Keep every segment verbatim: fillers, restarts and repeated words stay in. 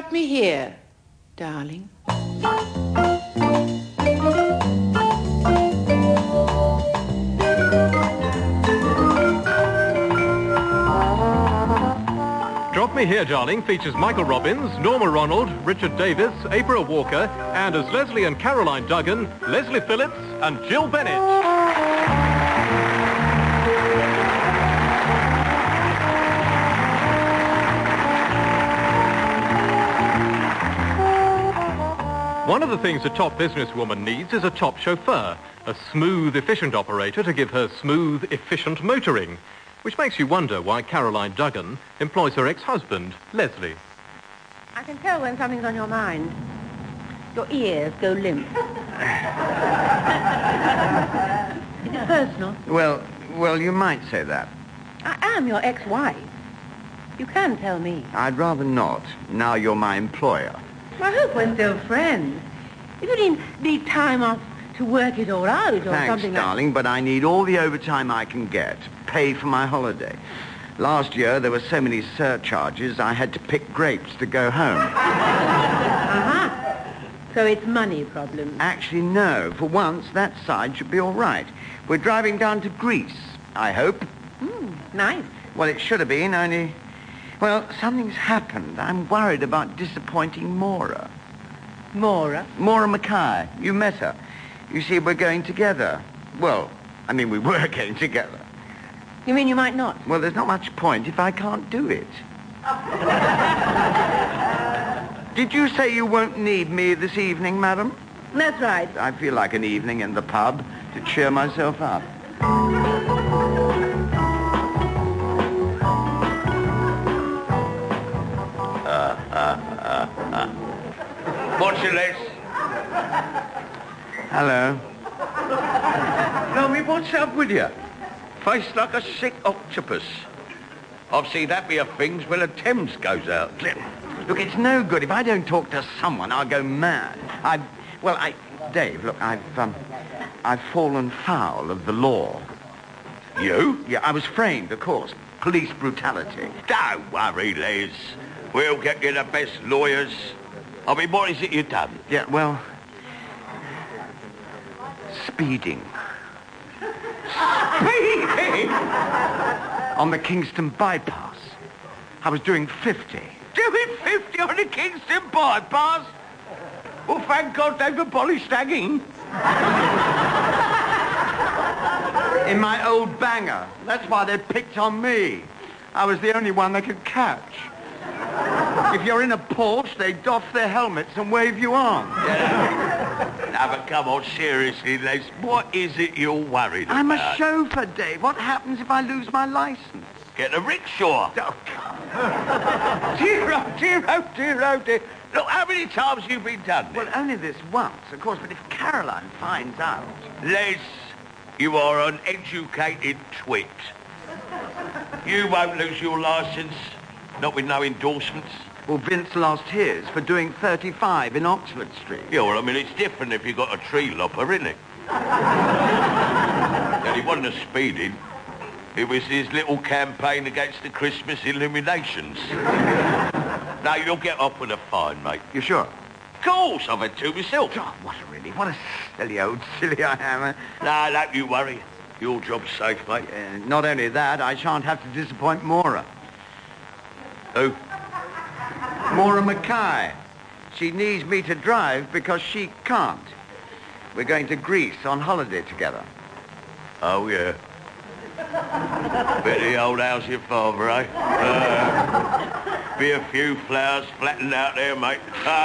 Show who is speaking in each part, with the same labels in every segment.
Speaker 1: Drop me here, darling.
Speaker 2: Drop Me Here, Darling features Michael Robbins, Norma Ronald, Richard Davis, April Walker, and as Leslie and Caroline Duggan, Leslie Phillips and Jill Bennett. One of the things a top businesswoman needs is a top chauffeur, a smooth, efficient operator to give her smooth, efficient motoring, which makes you wonder why Caroline Duggan employs her ex-husband, Leslie.
Speaker 3: I can tell when something's on your mind. Your ears go limp. Is it personal?
Speaker 4: Well, well, you might say that.
Speaker 3: I am your ex-wife. You can tell me.
Speaker 4: I'd rather not. Now you're my employer.
Speaker 3: I hope we're still friends. If you need, need time off to work it all out or
Speaker 4: Thanks,
Speaker 3: something like...
Speaker 4: darling, but I need all the overtime I can get. Pay for my holiday. Last year, there were so many surcharges, I had to pick grapes to go home.
Speaker 3: Uh-huh. So it's money problem.
Speaker 4: Actually, no. For once, that side should be all right. We're driving down to Greece, I hope.
Speaker 3: Mm, nice.
Speaker 4: Well, it should have been, only... Well, something's happened. I'm worried about disappointing Maura.
Speaker 3: Maura?
Speaker 4: Maura Mackay. You met her. You see, we're going together. Well, I mean, we were going together.
Speaker 3: You mean you might not?
Speaker 4: Well, there's not much point if I can't do it. Did you say you won't need me this evening, madam?
Speaker 3: That's right.
Speaker 4: I feel like an evening in the pub to cheer myself up.
Speaker 5: Uh, uh, uh, uh. What's your list?
Speaker 4: Hello.
Speaker 5: Lummy, what's up with you? Face like a sick octopus. I've seen happier things when the Thames goes out.
Speaker 4: Look, it's no good. If I don't talk to someone, I'll go mad. I've... Well, I... Dave, look, I've, um... I've fallen foul of the law.
Speaker 5: You?
Speaker 4: Yeah, I was framed, of course. Police brutality.
Speaker 5: Don't worry, Les. We'll get you the best lawyers. I mean, what is it you've done?
Speaker 4: Yeah, well... Speeding.
Speaker 5: Speeding?
Speaker 4: On the Kingston bypass. I was doing fifty.
Speaker 5: Doing fifty on the Kingston bypass? Well, thank God they've abolished hanging.
Speaker 4: In my old banger. That's why they picked on me. I was the only one they could catch. If you're in a Porsche, they doff their helmets and wave you on.
Speaker 5: Now, but come on, seriously, Les, what is it you're worried about?
Speaker 4: I'm a chauffeur, Dave. What happens if I lose my license?
Speaker 5: Get a rickshaw.
Speaker 4: Oh,
Speaker 5: Dear, oh, dear, oh, dear, oh, dear. Look, how many times have you been done this?
Speaker 4: well, only this once, of course, but if Caroline finds out...
Speaker 5: Les, you are an educated twit. You won't lose your licence, not with no endorsements.
Speaker 4: Well, Vince lost his for doing thirty-five in Oxford Street.
Speaker 5: Yeah, well, I mean, it's different if you've got a tree lopper, isn't it? And it wasn't a speeding. It was his little campaign against the Christmas illuminations. Now, you'll get off with a fine, mate.
Speaker 4: You sure?
Speaker 5: Of course, I've had two myself.
Speaker 4: Oh, what a really, what a silly old silly I am. eh?
Speaker 5: Nah, don't you worry. Your job's safe, mate.
Speaker 4: Uh, not only that, I shan't have to disappoint Maura.
Speaker 5: Who?
Speaker 4: Maura Mackay. She needs me to drive because she can't. We're going to Greece on holiday together.
Speaker 5: Oh, yeah. Bit of the old house your father, eh? Uh, be a few flowers flattened out there, mate.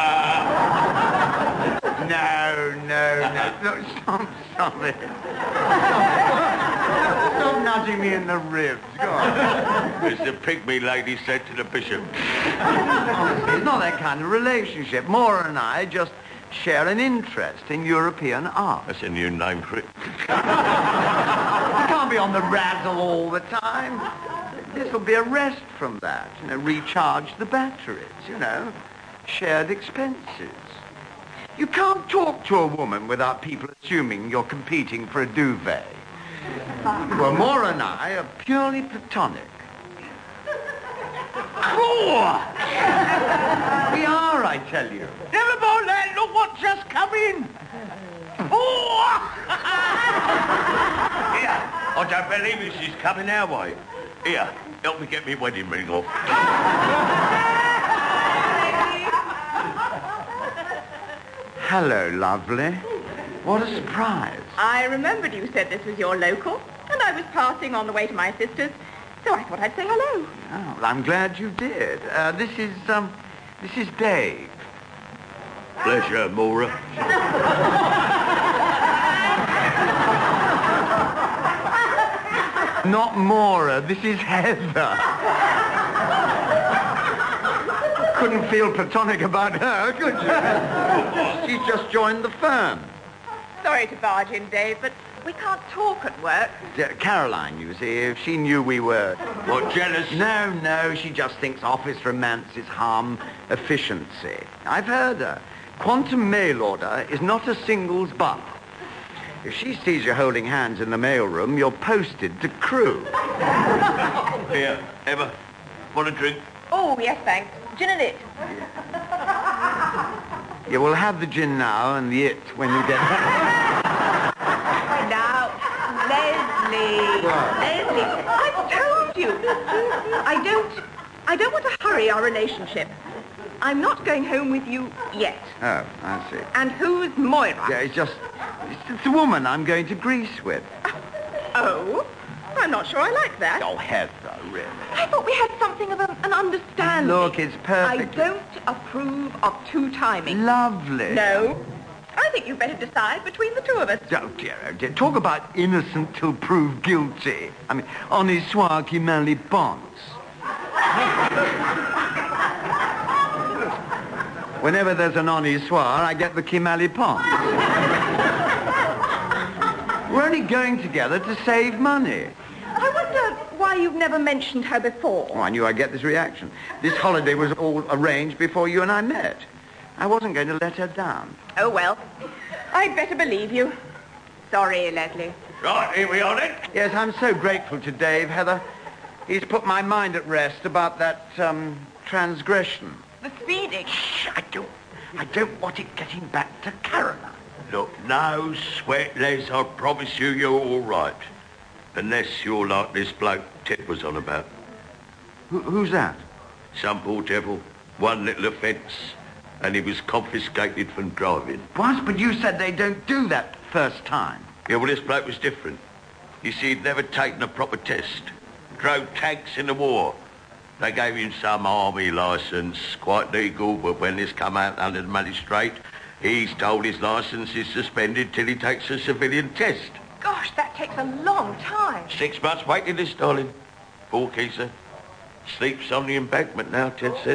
Speaker 5: Uh,
Speaker 4: No, no, no. Look, stop, stop it. Stop nudging me in the ribs. Go on.
Speaker 5: it's the pygmy lady said to the bishop.
Speaker 4: Honestly, it's not that kind of relationship. Maura and I just share an interest in European art.
Speaker 5: That's a new name for it.
Speaker 4: You can't be on the razzle all the time. This will be a rest from that. You know, recharge the batteries, you know. Shared expenses. You can't talk to a woman without people assuming you're competing for a duvet. Well, Maura and I are purely platonic. Cool! We are, I tell you.
Speaker 5: Never mind that. Look what just come in. Oh! Here, I don't believe this is coming our way. Here, help me get me wedding ring off.
Speaker 4: Hello, lovely. What a surprise.
Speaker 6: I remembered you said this was your local, and I was passing on the way to my sister's, so I thought I'd say hello.
Speaker 4: Oh, well, I'm glad you did. Uh, this is, um, this is Dave.
Speaker 5: Pleasure, Maura.
Speaker 4: Not Maura, this is Heather. Couldn't feel platonic about her, could you? She's just joined the firm.
Speaker 6: Sorry to barge in, Dave, but we can't talk at work.
Speaker 4: Uh, Caroline, you see, if she knew we were...
Speaker 5: What, jealous?
Speaker 4: No, no, she just thinks office romance is harm efficiency. I've heard her. Quantum mail order is not a singles bar. If she sees you holding hands in the mailroom, you're posted to crew.
Speaker 5: Here, Emma, want a drink?
Speaker 6: Oh, yes, thanks. Gin and it.
Speaker 4: You will have the gin now and the it when you get back.
Speaker 6: Now, Leslie.
Speaker 4: What?
Speaker 6: Leslie, I've told you. I don't... I don't want to hurry our relationship. I'm not going home with you yet.
Speaker 4: Oh, I see.
Speaker 6: And who's Moira?
Speaker 4: Yeah, it's just... It's, it's a woman I'm going to Greece with.
Speaker 6: Oh? I'm not sure I like that.
Speaker 4: Oh, Heather, really.
Speaker 6: I thought we had something of a, an understanding.
Speaker 4: Look, it's perfect.
Speaker 6: I don't approve of two-timing.
Speaker 4: Lovely.
Speaker 6: No. I think you better decide between the two of us.
Speaker 4: Oh, dear, oh, dear. Talk about innocent till proved guilty. I mean, honnête soit qui mal y pense. Whenever there's an honnête soir, I get the qui mal y pense. We're only going together to save money.
Speaker 6: I wonder why you've never mentioned her before.
Speaker 4: Oh, I knew I'd get this reaction. This holiday was all arranged before you and I met. I wasn't going to let her down.
Speaker 6: Oh, well, I'd better believe you. Sorry, Leslie.
Speaker 5: Right, here we are then.
Speaker 4: Yes, I'm so grateful to Dave, Heather. He's put my mind at rest about that, um, transgression.
Speaker 6: The speeding.
Speaker 4: Shh, I don't, I don't want it getting back to Caroline.
Speaker 5: Look, no sweat, Les. I promise you you're all right. Unless you're like this bloke Ted was on about.
Speaker 4: Who, who's that?
Speaker 5: Some poor devil, one little offence, and he was confiscated from driving.
Speaker 4: What? But you said they don't do that first time.
Speaker 5: Yeah, well, this bloke was different. You see, he'd never taken a proper test. Drove tanks in the war. They gave him some army licence, quite legal, but when this come out under the magistrate, he's told his licence is suspended till he takes a civilian test.
Speaker 6: Gosh, that takes a long time.
Speaker 5: Six months waiting list, darling. Poor geezer. Sleeps on the embankment now, Ted says.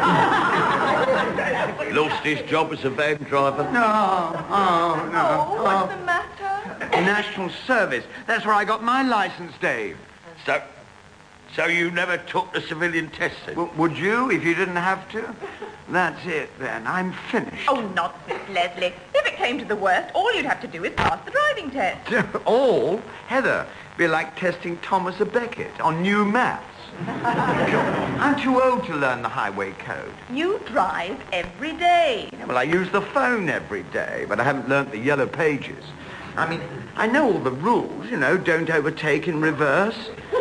Speaker 5: Lost his job as a van driver.
Speaker 4: No, oh, no.
Speaker 6: Oh, what's the matter?
Speaker 4: National Service. That's where I got my licence, Dave.
Speaker 5: So, so you never took the civilian test, then?
Speaker 4: W- would you, if you didn't have to? That's it, then. I'm finished.
Speaker 6: Oh, nonsense, Leslie. If it came to the worst, all you'd have to do is pass the driving test.
Speaker 4: All? Heather, be like testing Thomas a Becket on new maths. I'm too old to learn the highway code.
Speaker 6: You drive every day.
Speaker 4: Well, I use the phone every day, but I haven't learnt the yellow pages. I mean, I know all the rules, you know, don't overtake in reverse.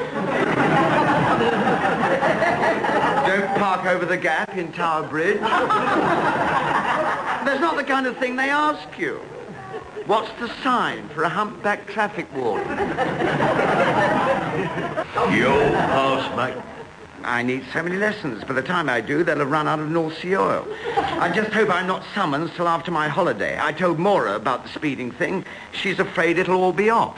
Speaker 4: Don't park over the gap in Tower Bridge. That's not the kind of thing they ask you. What's the sign for a humpback traffic warden?
Speaker 5: You'll pass, mate.
Speaker 4: I need so many lessons. By the time I do, they'll have run out of North Sea oil. I just hope I'm not summoned till after my holiday. I told Maura about the speeding thing. She's afraid it'll all be off.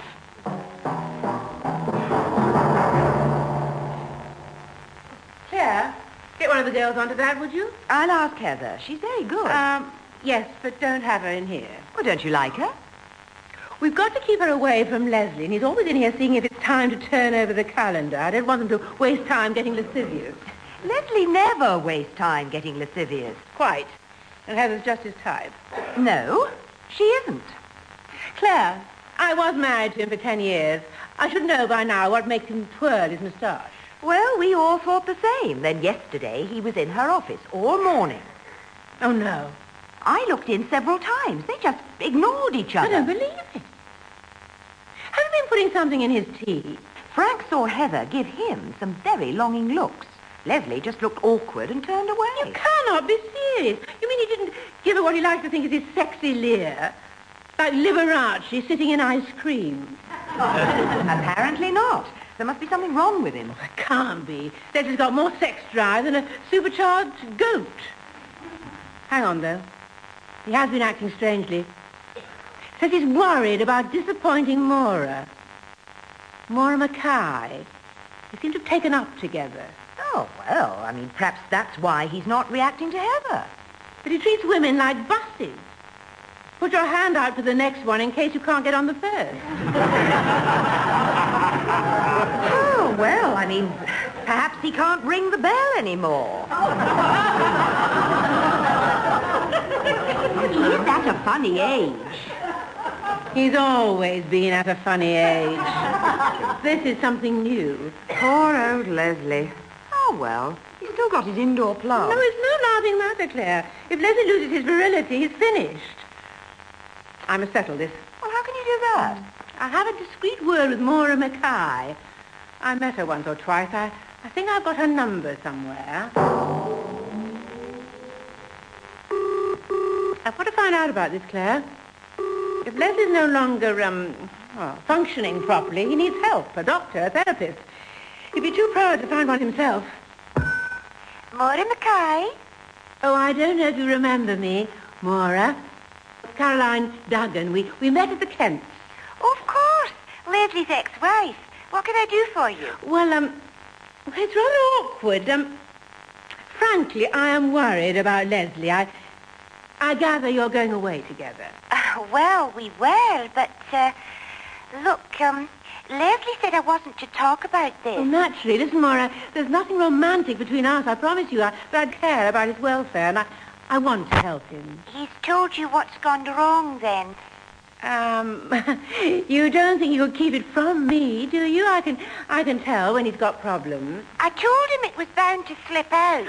Speaker 3: Claire, get one of the girls onto that, would you?
Speaker 7: I'll ask Heather. She's very good.
Speaker 3: Um, yes, but don't have her in here.
Speaker 7: Well, don't you like her?
Speaker 3: We've got to keep her away from Leslie, and he's always in here seeing if it's time to turn over the calendar. I don't want them to waste time getting lascivious.
Speaker 7: Leslie never wastes time getting lascivious.
Speaker 3: Quite. And Heather's just his type.
Speaker 7: No, she isn't.
Speaker 3: Claire, I was married to him for ten years. I should know by now what makes him twirl his moustache.
Speaker 7: Well, we all thought the same. Then yesterday he was in her office all morning.
Speaker 3: Oh, no.
Speaker 7: I looked in several times. They just ignored each
Speaker 3: I
Speaker 7: other.
Speaker 3: don't believe it. Have you been putting something in his tea?
Speaker 7: Frank saw Heather give him some very longing looks. Leslie just looked awkward and turned away.
Speaker 3: You cannot be serious. You mean he didn't give her what he likes to think is his sexy leer? Like Liberace sitting in ice cream?
Speaker 7: Apparently not. There must be something wrong with him.
Speaker 3: It can't be. Leslie's got more sex drive than a supercharged goat. Hang on, though. He has been acting strangely. Says he's worried about disappointing Maura. Maura Mackay. They seem to have taken up together.
Speaker 7: Oh, well, I mean, perhaps that's why he's not reacting to Heather.
Speaker 3: But he treats women like buses. Put your hand out for the next one in case you can't get on the first.
Speaker 7: Oh, well, I mean, perhaps he can't ring the bell anymore. He's at a funny age.
Speaker 3: He's always been at a funny age. This is something new.
Speaker 7: Poor old Leslie. Oh, well, he's still got his indoor plug.
Speaker 3: No, it's no laughing matter, Claire. If Leslie loses his virility, he's finished. I must settle this.
Speaker 7: Well, how can you do that?
Speaker 3: I'll have a discreet word with Maura Mackay. I met her once or twice. I, I think I've got her number somewhere. I've got to find out about this, Claire. If Leslie's no longer, um, well, functioning properly, he needs help, a doctor, a therapist. He'd be too proud to find one himself.
Speaker 8: Maura Mackay?
Speaker 3: Oh, I don't know if you remember me, Maura. Caroline Duggan. We, we met at the Kents.
Speaker 8: Oh, of course. Leslie's ex-wife. What can I do for you?
Speaker 3: Well, um, it's rather awkward. Um, frankly, I am worried about Leslie. I, I gather you're going away together.
Speaker 8: Uh, well, we were, but, uh, look, um, Leslie said I wasn't to talk about this.
Speaker 3: Oh, naturally. Listen, Maura, there's nothing romantic between us, I promise you. I, but I care about his welfare, and I, I want to help him.
Speaker 8: He's told you what's gone wrong, then?
Speaker 3: Um, you don't think you could keep it from me, do you? I can, I can tell when he's got problems.
Speaker 8: I told him it was bound to slip out.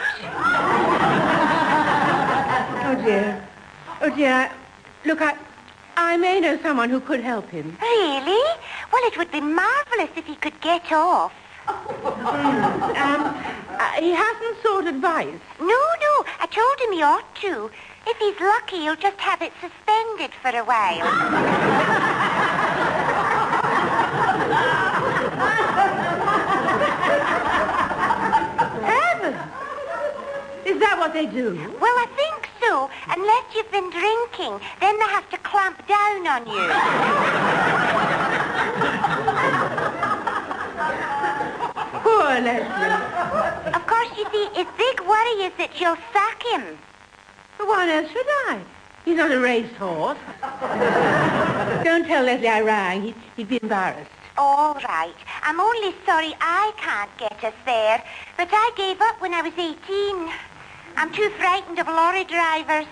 Speaker 3: Oh, dear. Oh, dear. I, look, I, I may know someone who could help him.
Speaker 8: Really? Well, it would be marvellous if he could get off.
Speaker 3: um, uh, he hasn't sought advice.
Speaker 8: No, no. I told him he ought to. If he's lucky, he'll just have it suspended for a while.
Speaker 3: Heavens! Is that what they do?
Speaker 8: Well, I think so. Unless you've been drinking, then they have to clamp down on you.
Speaker 3: Poor Leslie.
Speaker 8: Of course, you see, his big worry is that you'll sack him.
Speaker 3: But why on earth should I? He's not a racehorse. Don't tell Leslie I rang. He'd, he'd be embarrassed.
Speaker 8: All right. I'm only sorry I can't get us there. But I gave up when I was eighteen. I'm too frightened of lorry drivers.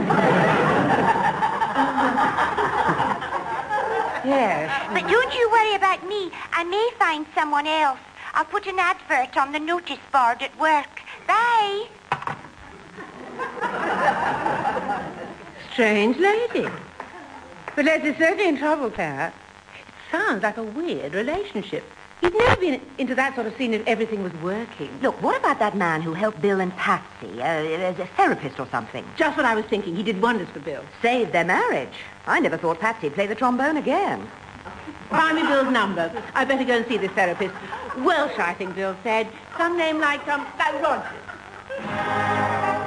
Speaker 3: Yes.
Speaker 8: But don't you worry about me. I may find someone else. I'll put an advert on the notice board at work. Bye.
Speaker 3: Strange lady. But Leslie's certainly in trouble, Claire. It sounds like a weird relationship. He'd never been into that sort of scene if everything was working.
Speaker 7: Look, what about that man who helped Bill and Patsy, uh, as a therapist or something?
Speaker 3: Just what I was thinking. He did wonders for Bill.
Speaker 7: Saved their marriage. I never thought Patsy'd play the trombone again.
Speaker 3: Find me Bill's number. I better go and see this therapist. Welsh, I think Bill said. Some name like, um, like Rogers.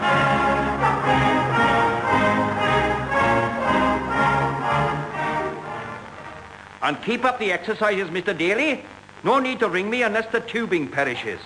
Speaker 9: And keep up the exercises, Mister Daly. No need to ring me unless the tubing perishes.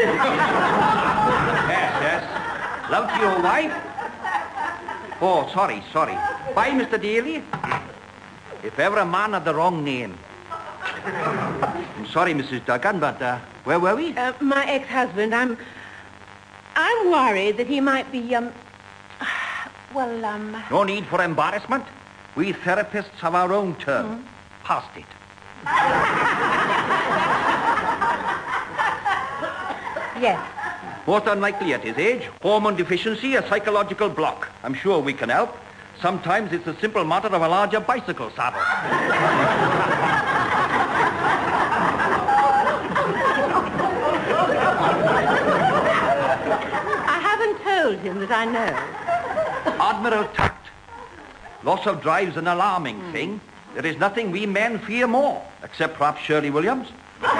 Speaker 9: Yes, yes. Love to your wife? Oh, sorry, sorry. Bye, Mister Daly. If ever a man had the wrong name. I'm sorry, Missus Duggan, but uh, where were we?
Speaker 3: Uh, my ex-husband, I'm... I'm worried that he might be, um... Well, um...
Speaker 9: No need for embarrassment. We therapists have our own term. Mm-hmm. Past it.
Speaker 3: Yes.
Speaker 9: Most unlikely at his age. Hormone deficiency, a psychological block. I'm sure we can help. Sometimes it's a simple matter of a larger bicycle saddle.
Speaker 3: I haven't told him that I know.
Speaker 9: Admiral Tact. Loss of drive's an alarming mm. thing. There is nothing we men fear more, except perhaps Shirley Williams.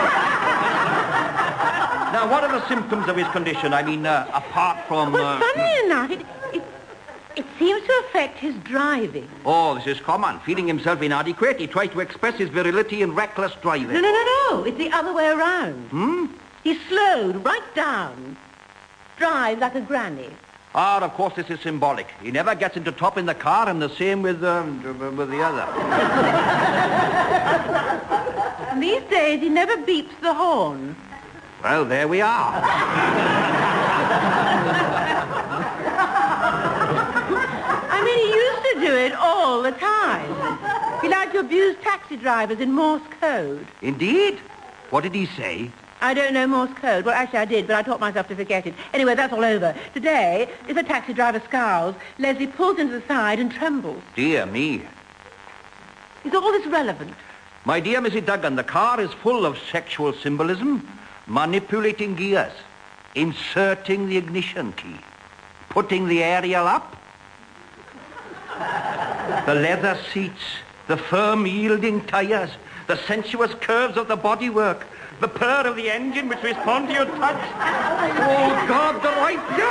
Speaker 9: Now, what are the symptoms of his condition? I mean, uh, apart from...
Speaker 3: Well,
Speaker 9: uh,
Speaker 3: funny enough, it, it, it seems to affect his driving.
Speaker 9: Oh, this is common. Feeling himself inadequate, he tries to express his virility in reckless driving.
Speaker 3: No, no, no, no. It's the other way around.
Speaker 9: Hmm?
Speaker 3: He's slowed right down. Drives like a granny.
Speaker 9: Ah, of course, this is symbolic. He never gets into top in the car, and the same with, um, with the other.
Speaker 3: And these days, he never beeps the horn.
Speaker 9: Well, there we are.
Speaker 3: I mean, he used to do it all the time. He liked to abuse taxi drivers in Morse code.
Speaker 9: Indeed? What did he say?
Speaker 3: I don't know Morse code. Well, actually, I did, but I taught myself to forget it. Anyway, that's all over. Today, if a taxi driver scowls, Leslie pulls him to the side and trembles.
Speaker 9: Dear me.
Speaker 3: Is all this relevant?
Speaker 9: My dear Missus Duggan, the car is full of sexual symbolism. Manipulating gears, inserting the ignition key, putting the aerial up, the leather seats, the firm yielding tires, the sensuous curves of the bodywork, the purr of the engine which responds to your touch. Oh, God, the right... Yes.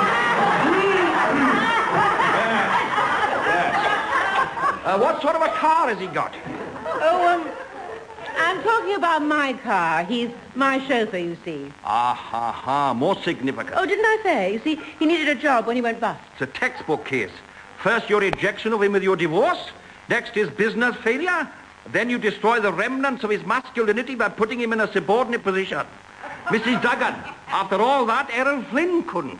Speaker 9: Yes. Uh, what sort of a car has he got?
Speaker 3: Oh, um... I'm talking about my car. He's my chauffeur, you see.
Speaker 9: Ah, ha, ha. More significant.
Speaker 3: Oh, didn't I say? You see, he needed a job when he went bust.
Speaker 9: It's a textbook case. First, your rejection of him with your divorce. Next, his business failure. Then you destroy the remnants of his masculinity by putting him in a subordinate position. Missus Duggan, after all that, Errol Flynn couldn't.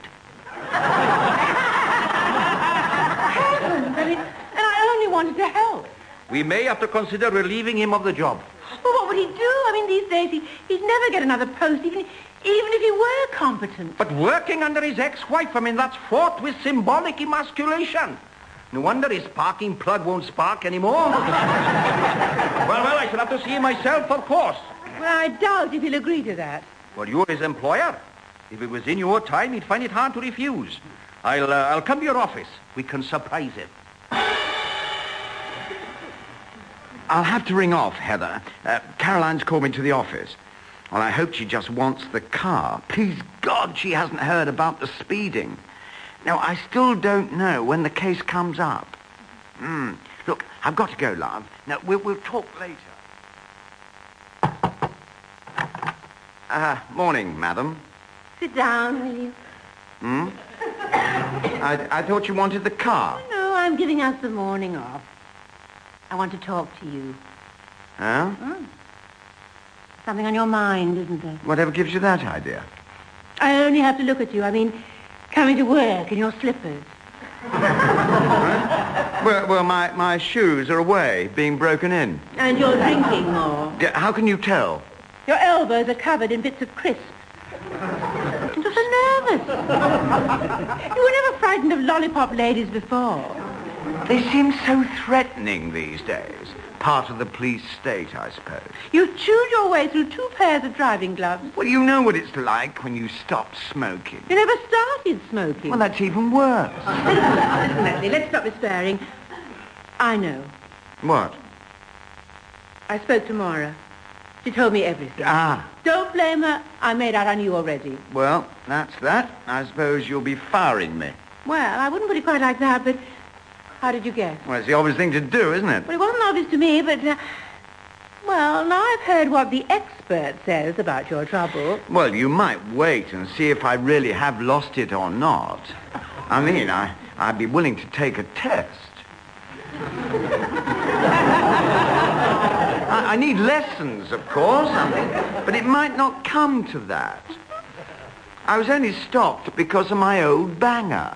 Speaker 3: Heavens, I mean, and I only wanted to help.
Speaker 9: We may have to consider relieving him of the job.
Speaker 3: Well, what would he do? I mean, these days, he, he'd never get another post, even, even if he were competent.
Speaker 9: But working under his ex-wife, I mean, that's fraught with symbolic emasculation. No wonder his sparking plug won't spark anymore. well, well, I shall have to see him myself, of course.
Speaker 3: Well, I doubt if he'll agree to that.
Speaker 9: Well, you're his employer. If it was in your time, he'd find it hard to refuse. I'll, uh, I'll come to your office. We can surprise him.
Speaker 4: I'll have to ring off, Heather. Uh, Caroline's called me to the office. Well, I hope she just wants the car. Please God, she hasn't heard about the speeding. Now, I still don't know when the case comes up. Mm. Look, I've got to go, love. Now, we'll, we'll talk later. Uh, morning, madam.
Speaker 3: Sit down, will you?
Speaker 4: Hmm? I, I thought you wanted the car.
Speaker 3: No, I'm giving us the morning off. I want to talk to you.
Speaker 4: Huh?
Speaker 3: Oh. Something on your mind, isn't there?
Speaker 4: Whatever gives you that idea?
Speaker 3: I only have to look at you. I mean, coming to work in your slippers.
Speaker 4: well, well my, my shoes are away, being broken in.
Speaker 3: And you're drinking more.
Speaker 4: Yeah, how can you tell?
Speaker 3: Your elbows are covered in bits of crisp. You're so nervous. You were never frightened of lollipop ladies before.
Speaker 4: They seem so threatening these days. Part of the police state, I suppose.
Speaker 3: You've chewed your way through two pairs of driving gloves.
Speaker 4: Well, you know what it's like when you stop smoking.
Speaker 3: You never started smoking.
Speaker 4: Well, that's even worse.
Speaker 3: Listen, Leslie, let's stop despairing. I know.
Speaker 4: What?
Speaker 3: I spoke to Maura. She told me everything.
Speaker 4: Ah.
Speaker 3: Don't blame her. I made out I knew already.
Speaker 4: Well, that's that. I suppose you'll be firing me.
Speaker 3: Well, I wouldn't put it quite like that, but how did you guess?
Speaker 4: Well, it's the obvious thing to do, isn't it?
Speaker 3: Well, it wasn't obvious to me, but... Uh, well, now I've heard what the expert says about your trouble.
Speaker 4: Well, you might wait and see if I really have lost it or not. I mean, I, I'd be willing to take a test. I, I need lessons, of course, I mean, but it might not come to that. I was only stopped because of my old banger.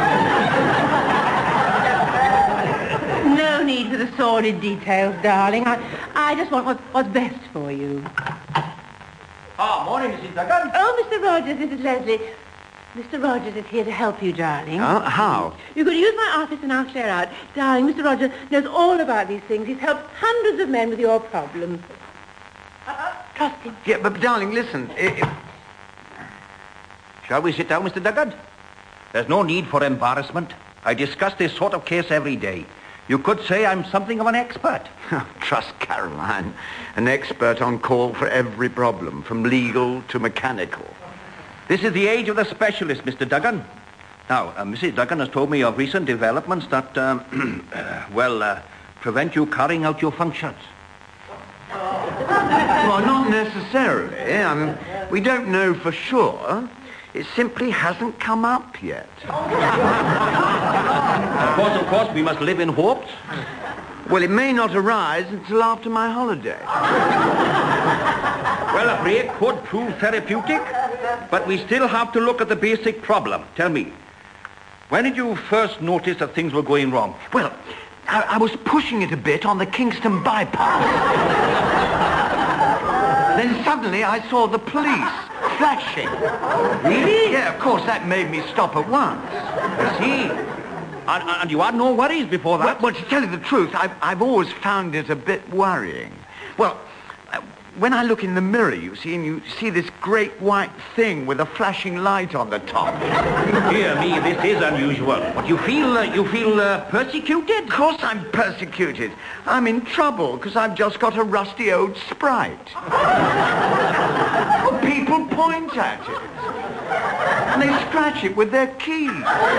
Speaker 3: No need for the sordid details, darling. I, I just want what's, what's best for you.
Speaker 9: Oh, Ah, morning, Missus Duggan.
Speaker 3: Oh, Mister Rogers, this is Leslie. Mister Rogers is here to help you, darling.
Speaker 4: Oh, how?
Speaker 3: You could use my office and I'll clear out. Darling, Mister Rogers knows all about these things. He's helped hundreds of men with your problems. Trust him.
Speaker 4: Yeah, but, darling, listen. It, it...
Speaker 9: Shall we sit down, Mister Duggan? There's no need for embarrassment. I discuss this sort of case every day. You could say I'm something of an expert.
Speaker 4: Trust Caroline. An expert on call for every problem, from legal to mechanical.
Speaker 9: This is the age of the specialist, Mister Duggan. Now, uh, Missus Duggan has told me of recent developments that, um, uh, well, uh, prevent you carrying out your functions.
Speaker 4: Well, not necessarily. I mean, we don't know for sure. It simply hasn't come up yet.
Speaker 9: Of course, of course, we must live in hopes.
Speaker 4: Well, it may not arise until after my holiday.
Speaker 9: Well, a break could prove therapeutic, but we still have to look at the basic problem. Tell me, when did you first notice that things were going wrong?
Speaker 4: Well, I, I was pushing it a bit on the Kingston bypass. Then suddenly I saw the police flashing.
Speaker 9: Really?
Speaker 4: Yeah, of course, that made me stop at once.
Speaker 9: I see. And, and you had no worries before that?
Speaker 4: Well, well, to tell you the truth, I've, I've always found it a bit worrying. Well, uh, when I look in the mirror, you see, and you see this great white thing with a flashing light on the top.
Speaker 9: Dear me, this is unusual. But you feel, uh, you feel uh, persecuted?
Speaker 4: Of course I'm persecuted. I'm in trouble because I've just got a rusty old Sprite. Well, people point at it. And they scratch it with their keys.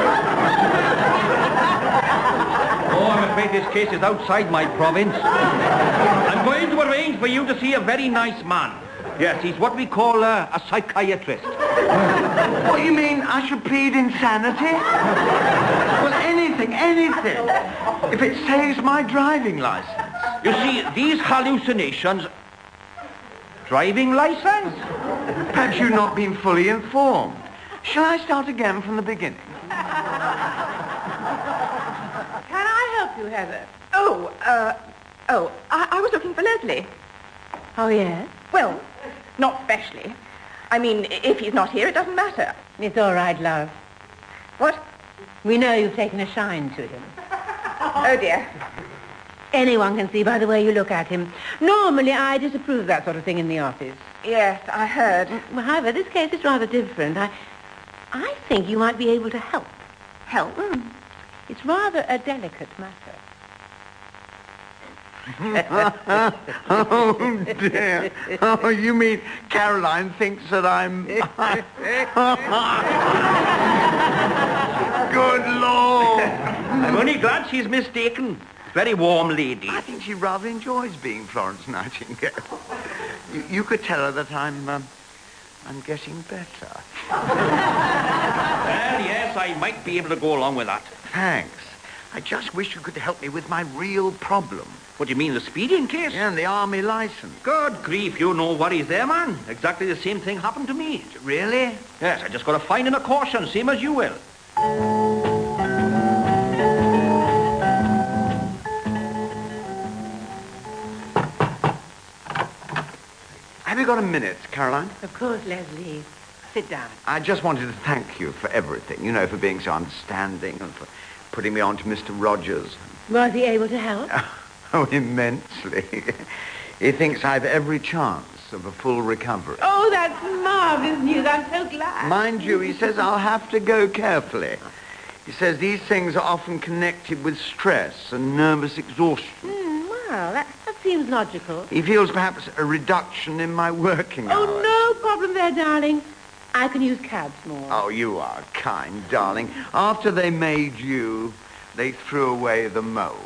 Speaker 9: Oh, I'm afraid this case is outside my province. I'm going to arrange for you to see a very nice man. Yes, he's what we call uh, a psychiatrist.
Speaker 4: What, you mean I should plead insanity? Well, anything, anything. If it saves my driving license.
Speaker 9: You see, these hallucinations... Driving license?
Speaker 4: Perhaps you've not been fully informed. Shall I start again from the beginning?
Speaker 3: Can I help you, Heather?
Speaker 6: Oh, uh, oh, I, I was looking for Leslie.
Speaker 3: Oh, yes?
Speaker 6: Well, not specially. I mean, if he's not here, it doesn't matter.
Speaker 3: It's all right, love.
Speaker 6: What?
Speaker 3: We know you've taken a shine to him.
Speaker 6: Oh, dear.
Speaker 3: Anyone can see by the way you look at him. Normally, I disapprove that sort of thing in the office.
Speaker 6: Yes, I heard.
Speaker 3: Well, however, this case is rather different. I, I think you might be able to help.
Speaker 6: Help?
Speaker 3: Mm. It's rather a delicate matter.
Speaker 4: Oh, dear. Oh, you mean Caroline thinks that I'm... Good Lord.
Speaker 9: I'm only glad she's mistaken. Very warm lady.
Speaker 4: I think she rather enjoys being Florence Nightingale. You, you could tell her that I'm, um, I'm getting better.
Speaker 9: Well, yes, I might be able to go along with that.
Speaker 4: Thanks. I just wish you could help me with my real problem.
Speaker 9: What do you mean, the speeding case?
Speaker 4: Yeah, and the army license.
Speaker 9: Good grief, you no worries there, man. Exactly the same thing happened to me.
Speaker 4: Really?
Speaker 9: Yes, I just got a fine and a caution, same as you will.
Speaker 4: Have you got a minute, Caroline?
Speaker 3: Of course, Leslie. Sit down.
Speaker 4: I just wanted to thank you for everything, you know, for being so understanding and for putting me on to Mister Rogers.
Speaker 3: Was he able to help?
Speaker 4: Oh, immensely. He thinks I've every chance of a full recovery.
Speaker 3: Oh, that's marvelous news. I'm so glad.
Speaker 4: Mind you, he says I'll have to go carefully. He says these things are often connected with stress and nervous exhaustion.
Speaker 3: Mm, well, that, that seems logical.
Speaker 4: He feels perhaps a reduction in my working hours.
Speaker 3: Oh, no problem there, darling. I can use cabs more.
Speaker 4: Oh, you are kind, darling. After they made you, they threw away the mold.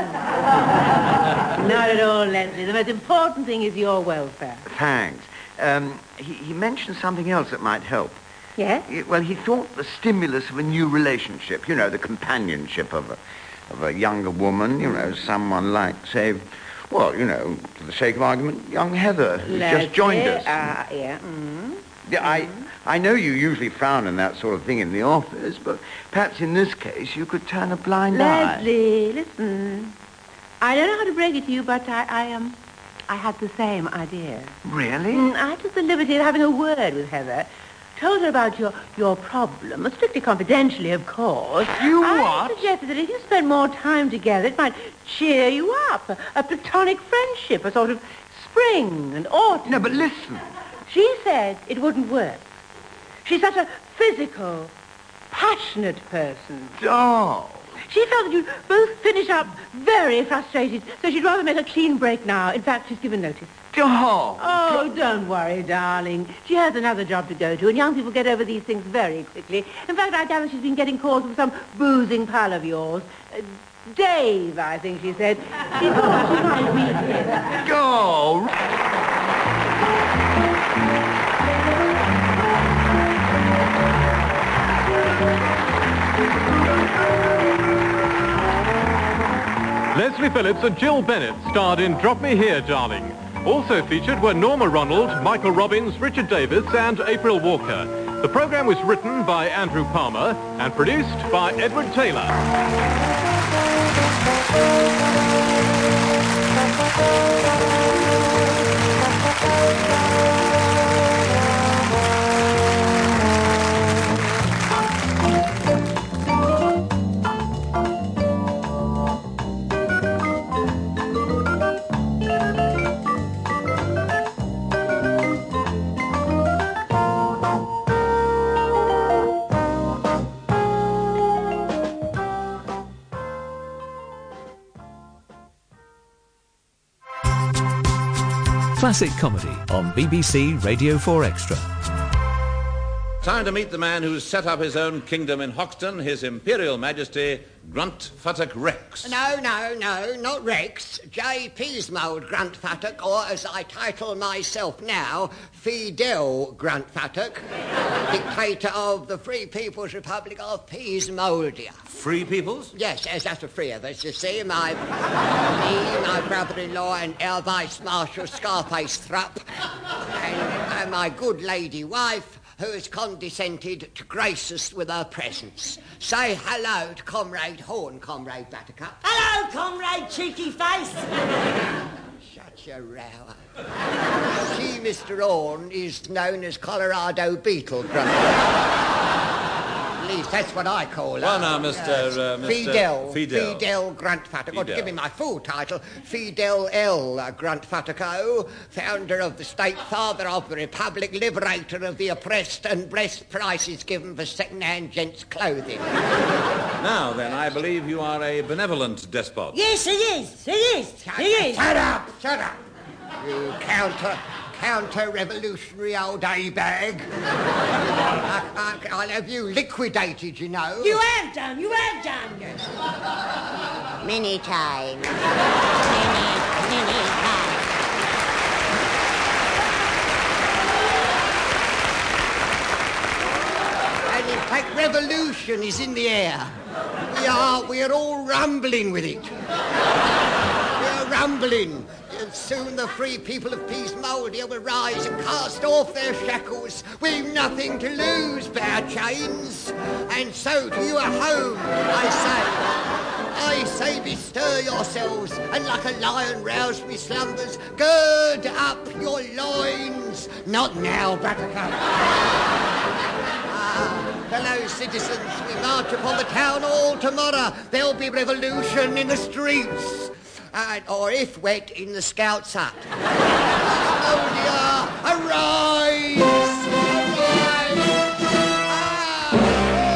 Speaker 3: Not at all, Leslie. The most important thing is your welfare.
Speaker 4: Thanks. Um, he, he mentioned something else that might help.
Speaker 3: Yes?
Speaker 4: He, well, he thought the stimulus of a new relationship, you know, the companionship of a, of a younger woman, you know, someone like, say, well, you know, for the sake of argument, young Heather, who's
Speaker 3: Leslie,
Speaker 4: just joined us.
Speaker 3: Uh, yeah. Mm-hmm.
Speaker 4: Yeah, I, I know you usually frown on that sort of thing in the office, but perhaps in this case you could turn a blind eye.
Speaker 3: Leslie, listen. I don't know how to break it to you, but I, I um, I had the same idea.
Speaker 4: Really?
Speaker 3: Mm, I took the liberty of having a word with Heather. Told her about your, your problem, strictly confidentially, of course.
Speaker 4: You
Speaker 3: I
Speaker 4: what?
Speaker 3: suggested that if you spent more time together, it might cheer you up. A, a platonic friendship, a sort of spring and autumn.
Speaker 4: No, but listen.
Speaker 3: She said it wouldn't work. She's such a physical, passionate person.
Speaker 4: Oh.
Speaker 3: She felt that you'd both finish up very frustrated, so she'd rather make a clean break now. In fact, she's given notice.
Speaker 4: Oh.
Speaker 3: Oh, don't worry, darling. She has another job to go to, and young people get over these things very quickly. In fact, I gather she's been getting calls from some boozing pal of yours. Uh, Dave, I think she said. She thought she might meet him.
Speaker 4: Go.
Speaker 2: Leslie Phillips and Jill Bennett starred in Drop Me Here, Darling. Also featured were Norma Ronald, Michael Robbins, Richard Davis and April Walker. The programme was written by Andrew Palmer and produced by Edward Taylor.
Speaker 10: Classic comedy on B B C Radio four Extra.
Speaker 11: Time to meet the man who's set up his own kingdom in Hoxton, His Imperial Majesty Gruntfuttock Rex.
Speaker 12: No, no, no, not Rex. J. Peasmold Gruntfuttock, or as I title myself now, Fidel Gruntfuttock, dictator of the Free People's Republic of Peasmoldia.
Speaker 11: Free Peoples?
Speaker 12: Yes, there's just the three of us, you see. My, me, my brother-in-law and our Vice Marshal Scarface Thrupp, and, and my good lady wife, who has condescended to grace us with her presence. Say hello to Comrade Horn, Comrade Buttercup.
Speaker 13: Hello, Comrade Cheeky Face.
Speaker 12: Such a rower. She, Mister Horn, is known as Colorado Beetle Grunt. At least that's what I call her.
Speaker 11: Well, now, Mister Uh, Mister
Speaker 12: Fidel.
Speaker 11: Fidel.
Speaker 12: Fidel Gruntfuttock. Or to give me my full title, Fidel L. Gruntfuttock, founder of the state, father of the Republic, liberator of the oppressed, and blessed prices given for second-hand gents' clothing.
Speaker 11: Now, then, I believe you are a benevolent despot.
Speaker 13: Yes, he is. He is.
Speaker 12: Shut,
Speaker 13: he is.
Speaker 12: Shut up. Shut up. You counter... counter-revolutionary old A-bag. I, I, I'll have you liquidated, you know.
Speaker 13: You have done, you have done.
Speaker 12: Many times. Many, many times. And in fact, revolution is in the air. We are, we are all rumbling with it. We are rumbling. And soon the free people of Peasmoldia will rise and cast off their shackles. We've nothing to lose but our chains. And so to you at home, I say, I say bestir yourselves, and like a lion roused from his slumbers, gird up your loins. Not now, Buttercup. Ah, fellow citizens, we march upon the town hall tomorrow. There'll be revolution in the streets. Uh, or if wet, in the Scouts' hut. Oh dear, hurrah!